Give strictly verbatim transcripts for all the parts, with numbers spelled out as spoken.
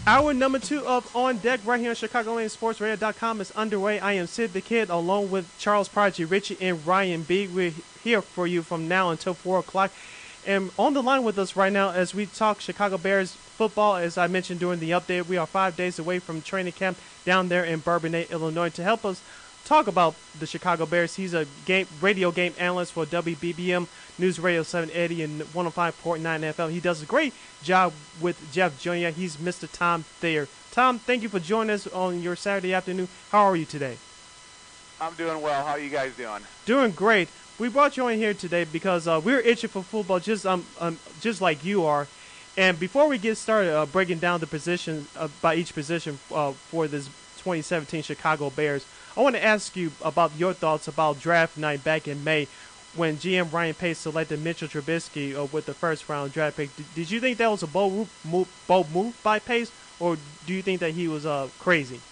Hour number two of On Deck right here on Chicagoland Sports Radio dot com is underway. I am Sid the Kid along with Charles Prodigy, Richie, and Ryan B. We're here for you from now until four o'clock. And on the line with us right now as we talk Chicago Bears football, as I mentioned during the update, we are five days away from training camp down there in Bourbonnais, Illinois. To help us talk about the Chicago Bears, he's a game radio game analyst for W B B M News Radio seven eighty and one oh five point nine F M. He does a great job with Jeff Junior He's Mister Tom Thayer. Tom, thank you for joining us on your Saturday afternoon. How are you today? I'm doing well. How are you guys doing? Doing great. We brought you on here today because uh, we're itching for football, just um, um, just like you are. And before we get started uh, breaking down the position uh, by each position uh, for this twenty seventeen Chicago Bears, I want to ask you about your thoughts about draft night back in May when G M Ryan Pace selected Mitchell Trubisky uh, with the first round draft pick. D- did you think that was a bold move, bold move by Pace, or do you think that he was uh, crazy?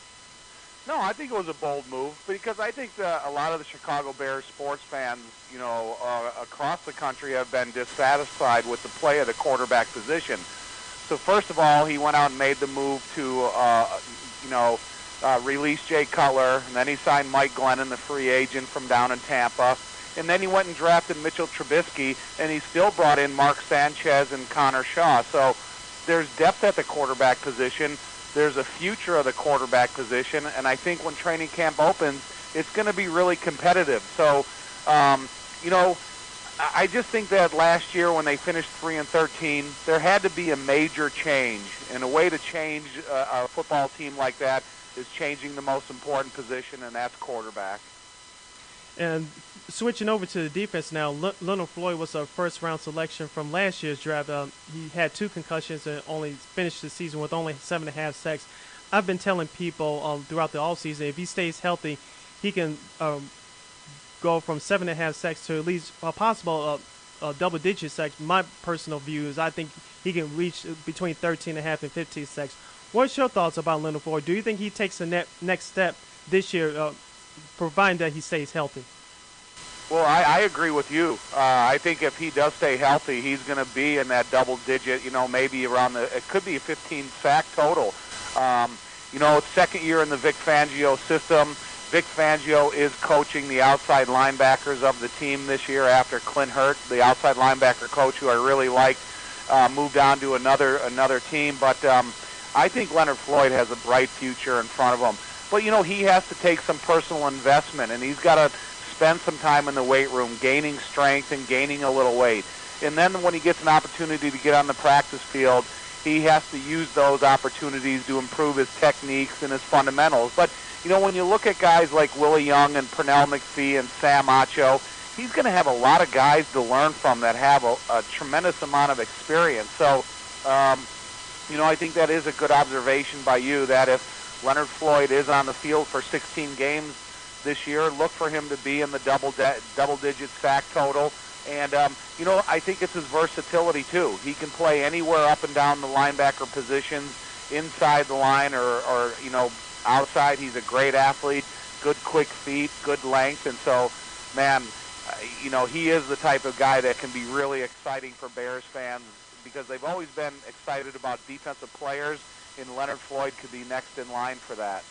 No, I think it was a bold move because I think that a lot of the Chicago Bears sports fans, you know, uh, across the country have been dissatisfied with the play of the quarterback position. So first of all, he went out and made the move to, uh, you know, uh, release Jay Cutler, and then he signed Mike Glennon, the free agent from down in Tampa. And then he went and drafted Mitchell Trubisky, and he still brought in Mark Sanchez and Connor Shaw. So there's depth at the quarterback position. There's a future of the quarterback position, and I think when training camp opens, it's going to be really competitive. So, um, you know, I just think that last year when they finished three and thirteen, there had to be a major change, and a way to change a, a football team like that is changing the most important position, and that's quarterback. And switching over to the defense now, Le- Leonard Floyd was a first-round selection from last year's draft. Um, he had two concussions and only finished the season with only seven and a half sacks. I've been telling people um, throughout the offseason, if he stays healthy, he can um, go from seven and a half sacks to at least a possible uh, uh, double-digit sacks. My personal view is I think he can reach between thirteen and a half and fifteen sacks. What's your thoughts about Leonard Floyd? Do you think he takes the ne- next step this year, uh, providing that he stays healthy? Well, I, I agree with you. Uh, I think if he does stay healthy, he's going to be in that double digit, you know, maybe around the, it could be a fifteen sack total. Um, you know, it's second year in the Vic Fangio system. Vic Fangio is coaching the outside linebackers of the team this year after Clint Hurt, the outside linebacker coach who I really liked, uh, moved on to another another team. But um, I think Leonard Floyd has a bright future in front of him. But, you know, he has to take some personal investment, and he's got to spend some time in the weight room gaining strength and gaining a little weight. And then when he gets an opportunity to get on the practice field, he has to use those opportunities to improve his techniques and his fundamentals. But, you know, when you look at guys like Willie Young and Pernell McPhee and Sam Acho, he's going to have a lot of guys to learn from that have a, a tremendous amount of experience. So, um, you know, I think that is a good observation by you that if Leonard Floyd is on the field for sixteen games this year, look for him to be in the double de- double-digit sack total. And, um, you know, I think it's his versatility, too. He can play anywhere up and down the linebacker positions, inside the line or, or, you know, outside. He's a great athlete, good quick feet, good length. And so, man, uh, you know, he is the type of guy that can be really exciting for Bears fans because they've always been excited about defensive players, and Leonard Floyd could be next in line for that.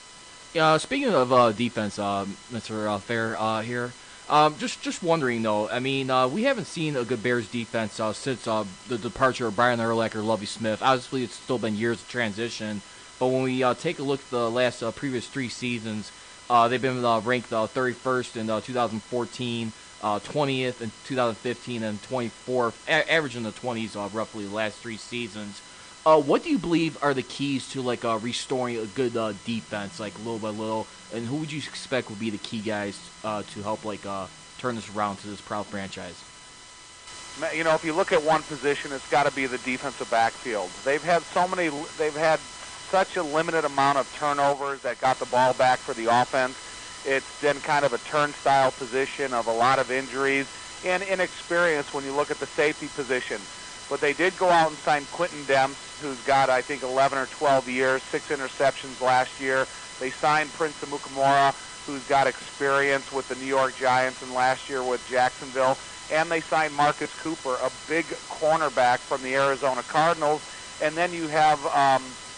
Uh, speaking of uh, defense, uh, Mister Uh, Fair uh, here, um, just just wondering though. I mean, uh, we haven't seen a good Bears defense uh, since uh, the departure of Brian Urlacher, Lovie Smith. Obviously, it's still been years of transition, but when we uh, take a look at the last uh, previous three seasons, uh, they've been uh, ranked uh, thirty-first in uh, two thousand fourteen, uh, twentieth in two thousand fifteen, and twenty-fourth, a- average in the twenties uh, roughly the last three seasons. Uh, what do you believe are the keys to like uh, restoring a good uh, defense, like little by little, and who would you expect would be the key guys uh, to help like uh, turn this around to this proud franchise? You know, if you look at one position, it's got to be the defensive backfield. They've had so many, they've had such a limited amount of turnovers that got the ball back for the offense. It's been kind of a turnstile position of a lot of injuries and inexperience when you look at the safety position. But they did go out and sign Quentin Demps, who's got, I think, eleven or twelve years, six interceptions last year. They signed Prince Amukamara, who's got experience with the New York Giants and last year with Jacksonville. And they signed Marcus Cooper, a big cornerback from the Arizona Cardinals. And then you have um,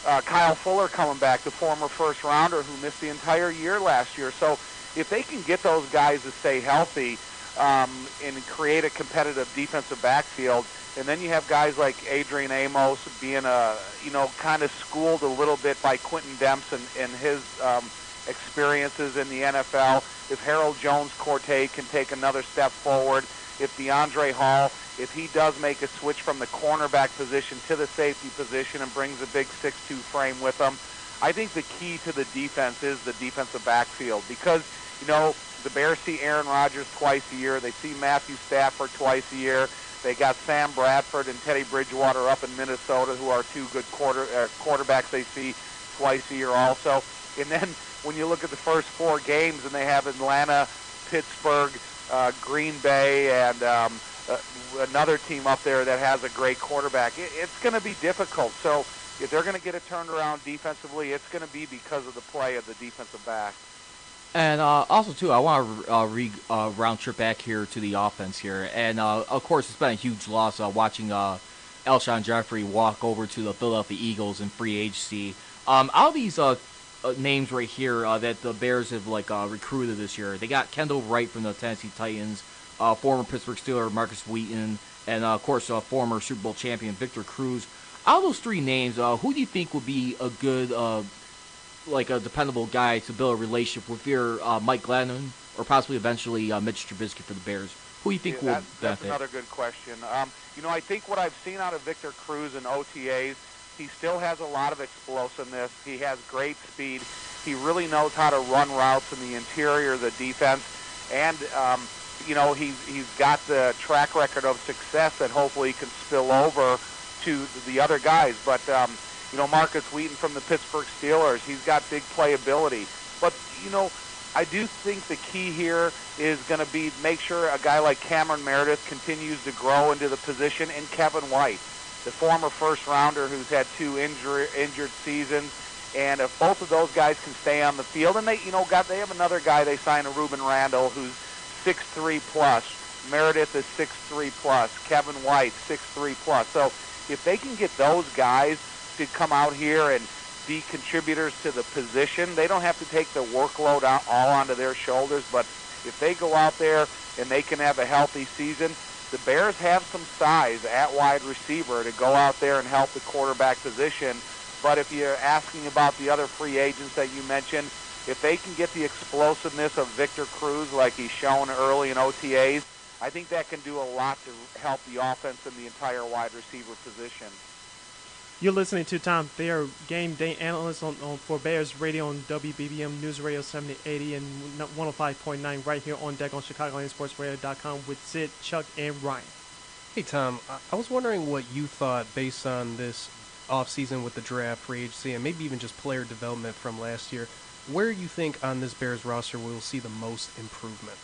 uh, Kyle Fuller coming back, the former first rounder who missed the entire year last year. So if they can get those guys to stay healthy um, and create a competitive defensive backfield, and then you have guys like Adrian Amos being a, you know, kind of schooled a little bit by Quentin Dempson and his um, experiences in the N F L. If Harold Jones-Corte can take another step forward, if DeAndre Hall, if he does make a switch from the cornerback position to the safety position and brings a big six two frame with him, I think the key to the defense is the defensive backfield because, you know, the Bears see Aaron Rodgers twice a year. They see Matthew Stafford twice a year. They got Sam Bradford and Teddy Bridgewater up in Minnesota, who are two good quarter uh, quarterbacks they see twice a year also. And then when you look at the first four games, and they have Atlanta, Pittsburgh, uh, Green Bay, and um, uh, another team up there that has a great quarterback, it, it's going to be difficult. So if they're going to get it turned around defensively, it's going to be because of the play of the defensive back. And uh, also, too, I want to uh, re- uh, round trip back here to the offense here. And, uh, of course, it's been a huge loss uh, watching uh, Alshon Jeffrey walk over to the Philadelphia Eagles in free agency. Um, out of these uh, uh, names right here uh, that the Bears have, like, uh, recruited this year, they got Kendall Wright from the Tennessee Titans, uh, former Pittsburgh Steeler Marcus Wheaton, and, uh, of course, uh, former Super Bowl champion Victor Cruz. Out of those three names, uh, who do you think would be a good uh, – like a dependable guy to build a relationship with your uh, Mike Glennon or possibly eventually uh, Mitch Trubisky for the Bears? Who do you think yeah, will that, benefit? That's another good question. Um, you know, I think what I've seen out of Victor Cruz in O T As, he still has a lot of explosiveness. He has great speed. He really knows how to run routes in the interior of the defense. And, um, you know, he's, he's got the track record of success that hopefully can spill over to the other guys. But, um, You know, Marcus Wheaton from the Pittsburgh Steelers, he's got big playability. But, you know, I do think the key here is going to be make sure a guy like Cameron Meredith continues to grow into the position, and Kevin White, the former first-rounder who's had two injury, injured seasons. And if both of those guys can stay on the field, and they, you know, got they have another guy they signed, a Ruben Randall, who's six three plus. Meredith is six three plus. Kevin White, six three plus. So if they can get those guys to come out here and be contributors to the position, they don't have to take the workload out, all onto their shoulders, but if they go out there and they can have a healthy season, the Bears have some size at wide receiver to go out there and help the quarterback position. But if you're asking about the other free agents that you mentioned, if they can get the explosiveness of Victor Cruz like he's shown early in O T As, I think that can do a lot to help the offense and the entire wide receiver position. You're listening to Tom Thayer, game day analyst on, on for Bears Radio on W B B M News Radio seventy eighty and one oh five point nine right here on deck on Chicagoland Sports Radio dot com with Sid, Chuck, and Ryan. Hey, Tom, I was wondering what you thought based on this offseason with the draft, free agency, and maybe even just player development from last year. Where you think on this Bears roster we will see the most improvement?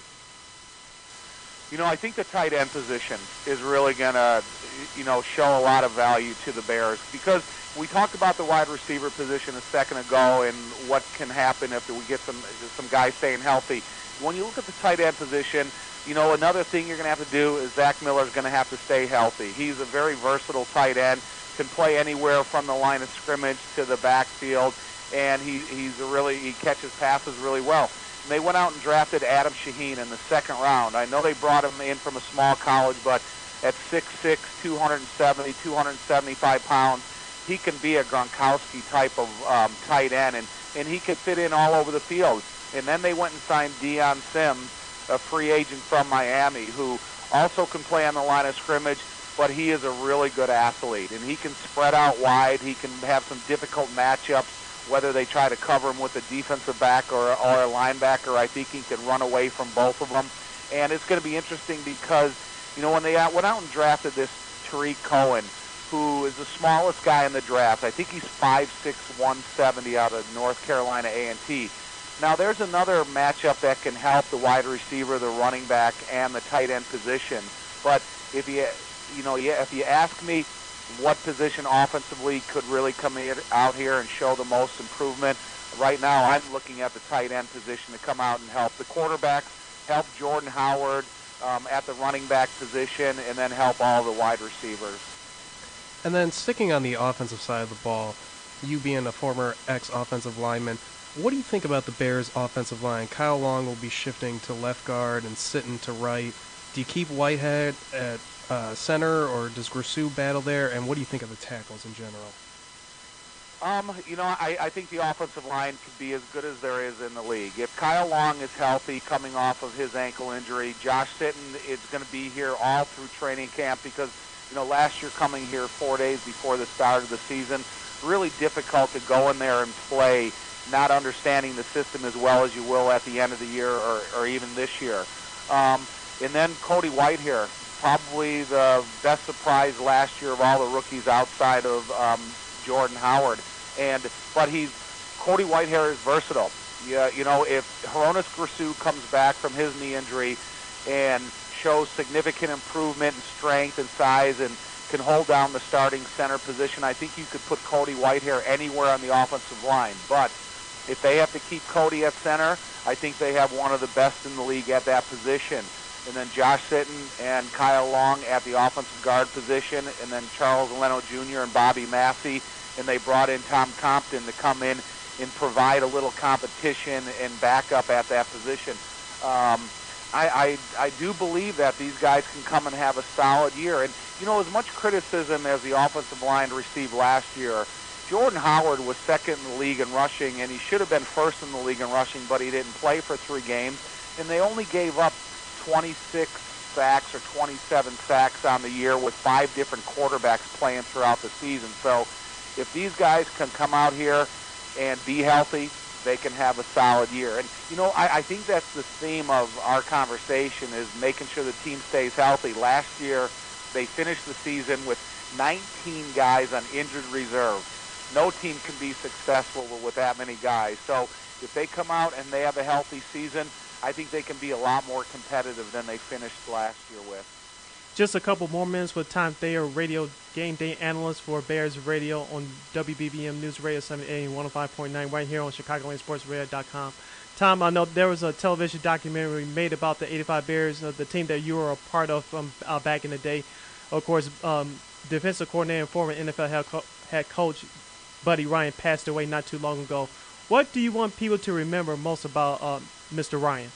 You know, I think the tight end position is really going to, you know, show a lot of value to the Bears because we talked about the wide receiver position a second ago and what can happen if we get some some guys staying healthy. When you look at the tight end position, you know, another thing you're going to have to do is Zach Miller's going to have to stay healthy. He's a very versatile tight end, can play anywhere from the line of scrimmage to the backfield, and he, he's a really he catches passes really well. They went out and drafted Adam Shaheen in the second round. I know they brought him in from a small college, but at six six, two seventy, two seventy-five pounds, he can be a Gronkowski type of um, tight end, and, and he can fit in all over the field. And then they went and signed Deion Sims, a free agent from Miami, who also can play on the line of scrimmage, but he is a really good athlete, and he can spread out wide. He can have some difficult matchups, whether they try to cover him with a defensive back or, or a linebacker. I think he can run away from both of them. And it's going to be interesting because, you know, when they out, went out and drafted this Tariq Cohen, who is the smallest guy in the draft. I think he's five six, one seventy out of North Carolina A and T. Now, there's another matchup that can help the wide receiver, the running back, and the tight end position. But if you, you know, if you ask me, what position offensively could really come out here and show the most improvement? Right now, I'm looking at the tight end position to come out and help the quarterbacks, help Jordan Howard um, at the running back position, and then help all the wide receivers. And then sticking on the offensive side of the ball, you being a former ex-offensive lineman, what do you think about the Bears' offensive line? Kyle Long will be shifting to left guard and Sitton to right. Do you keep Whitehead at uh, center, or does Grisou battle there? And what do you think of the tackles in general? Um, you know, I, I think the offensive line could be as good as there is in the league. If Kyle Long is healthy coming off of his ankle injury, Josh Sitton is going to be here all through training camp because, you know, last year coming here four days before the start of the season, really difficult to go in there and play, not understanding the system as well as you will at the end of the year or, or even this year. Um, and then Cody Whitehair, probably the best surprise last year of all the rookies outside of um, Jordan Howard. And but he's Cody Whitehair is versatile. Yeah, you know, if Hronis Grisou comes back from his knee injury and shows significant improvement in strength and size and can hold down the starting center position, I think you could put Cody Whitehair anywhere on the offensive line. But if they have to keep Cody at center, I think they have one of the best in the league at that position. And then Josh Sitton and Kyle Long at the offensive guard position, and then Charles Leno Junior and Bobby Massey. And they brought in Tom Compton to come in and provide a little competition and backup at that position. Um, I, I, I do believe that these guys can come and have a solid year. And, you know, as much criticism as the offensive line received last year, Jordan Howard was second in the league in rushing, and he should have been first in the league in rushing, but he didn't play for three games. And they only gave up twenty-six sacks or twenty-seven sacks on the year with five different quarterbacks playing throughout the season. So if these guys can come out here and be healthy, they can have a solid year. And, you know, I, I think that's the theme of our conversation is making sure the team stays healthy. Last year, they finished the season with nineteen guys on injured reserve. No team can be successful with that many guys. So if they come out and they have a healthy season, I think they can be a lot more competitive than they finished last year with. Just a couple more minutes with Tom Thayer, radio game day analyst for Bears Radio on W B B M News Radio seven eighty and one oh five point nine right here on Chicagoland Sports Radio dot com. Tom, I know there was a television documentary made about the eighty-five Bears, uh, the team that you were a part of from uh, back in the day. Of course, um, defensive coordinator and former N F L head, co- head coach Buddy Ryan passed away not too long ago. What do you want people to remember most about uh, Mister Ryan?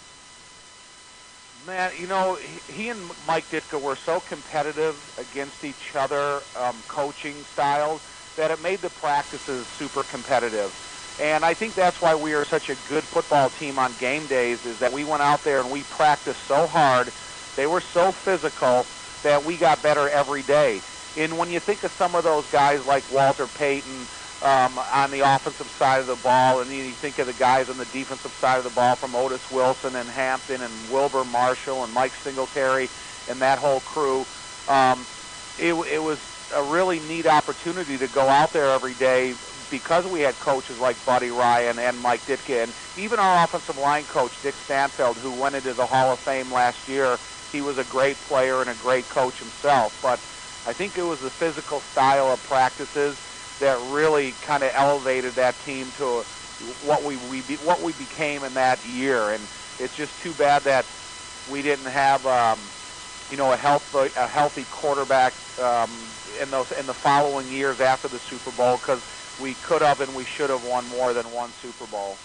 Man, you know, he, he and Mike Ditka were so competitive against each other, um, coaching styles, that it made the practices super competitive. And I think that's why we are such a good football team on game days, is that we went out there and we practiced so hard. They were so physical that we got better every day. And when you think of some of those guys like Walter Payton, Um, on the offensive side of the ball, and you think of the guys on the defensive side of the ball from Otis Wilson and Hampton and Wilbur Marshall and Mike Singletary and that whole crew. Um, it, it was a really neat opportunity to go out there every day because we had coaches like Buddy Ryan and Mike Ditka, and even our offensive line coach, Dick Stanfeld, who went into the Hall of Fame last year. He was a great player and a great coach himself, but I think it was the physical style of practices that really kind of elevated that team to what we, we be, what we became in that year. And it's just too bad that we didn't have um, you know a health a healthy quarterback um, in those in the following years after the Super Bowl, because we could have and we should have won more than one Super Bowl.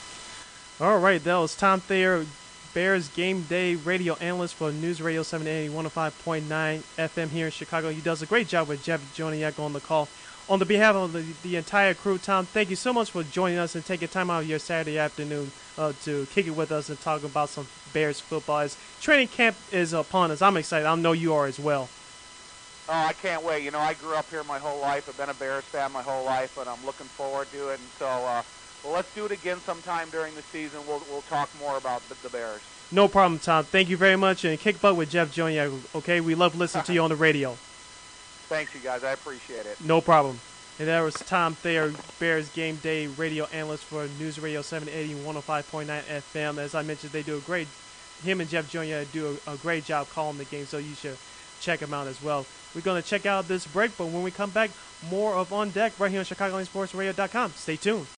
All right, that was Tom Thayer, Bears game day radio analyst for News Radio seven eighty, one oh five point nine F M here in Chicago. He does a great job with Jeff Joniak on the call. On the behalf of the, the entire crew, Tom, thank you so much for joining us and taking time out of your Saturday afternoon uh, to kick it with us and talk about some Bears football. As training camp is upon us, I'm excited. I know you are as well. Oh, I can't wait. You know, I grew up here my whole life. I've been a Bears fan my whole life, and I'm looking forward to it. And so, uh, well, let's do it again sometime during the season. We'll we'll talk more about the, the Bears. No problem, Tom. Thank you very much. And kick butt with Jeff Joniak, okay? We love listening to you on the radio. Thanks, you guys. I appreciate it. No problem. And that was Tom Thayer, Bears game day radio analyst for News Radio seven eighty and one oh five point nine F M. As I mentioned, they do a great, him and Jeff Junior do a, a great job calling the game, so you should check them out as well. We're going to check out this break, but when we come back, more of On Deck right here on Chicagoland Sports Radio dot com. Stay tuned.